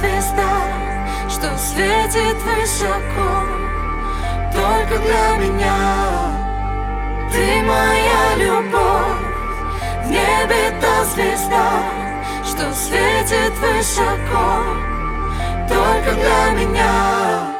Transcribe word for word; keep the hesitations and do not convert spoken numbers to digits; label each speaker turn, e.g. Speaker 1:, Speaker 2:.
Speaker 1: звезда, что светит высоко только для меня. Ты моя любовь, в небе та звезда, что светит высоко только для меня.